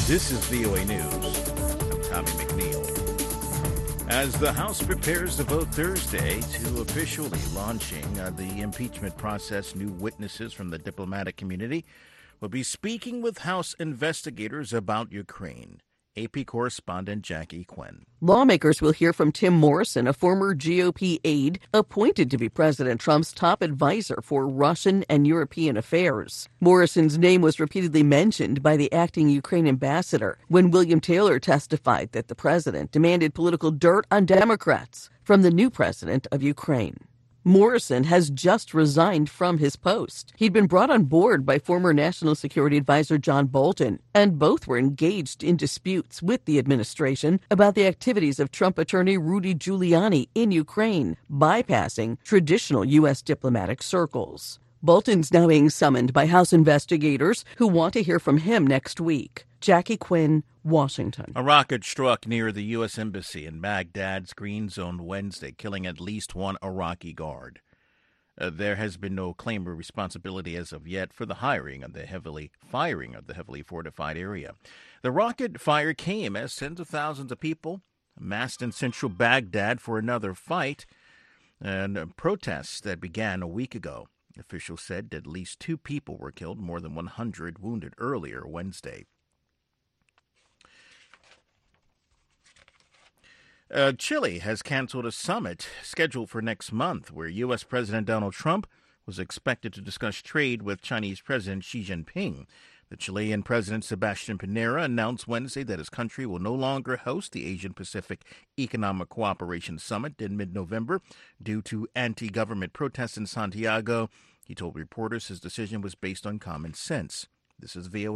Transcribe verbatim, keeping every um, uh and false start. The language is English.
This is V O A News. I'm Tommy McNeil. As the House prepares to vote Thursday to officially launching uh, the impeachment process, new witnesses from the diplomatic community will be speaking with House investigators about Ukraine. A P correspondent Jackie Quinn. Lawmakers will hear from Tim Morrison, a former G O P aide appointed to be President Trump's top advisor for Russian and European affairs. Morrison's name was repeatedly mentioned by the acting Ukraine ambassador when William Taylor testified that the president demanded political dirt on Democrats from the new president of Ukraine. Morrison has just resigned from his post. He'd been brought on board by former National Security Advisor John Bolton, and both were engaged in disputes with the administration about the activities of Trump attorney Rudy Giuliani in Ukraine, bypassing traditional U S diplomatic circles. Bolton's now being summoned by House investigators who want to hear from him next week. Jackie Quinn, Washington. A rocket struck near the U S Embassy in Baghdad's Green Zone Wednesday, killing at least one Iraqi guard. Uh, there has been no claim or responsibility as of yet for the hiring of the heavily firing of the heavily fortified area. The rocket fire came as tens of thousands of people amassed in central Baghdad for another fight and uh, protests that began a week ago. Officials said at least two people were killed, more than one hundred wounded earlier Wednesday. Uh, Chile has canceled a summit scheduled for next month where U S. President Donald Trump was expected to discuss trade with Chinese President Xi Jinping. The Chilean President Sebastián Piñera announced Wednesday that his country will no longer host the Asian-Pacific Economic Cooperation Summit in mid-November due to anti-government protests in Santiago. He told reporters his decision was based on common sense. This is V O A.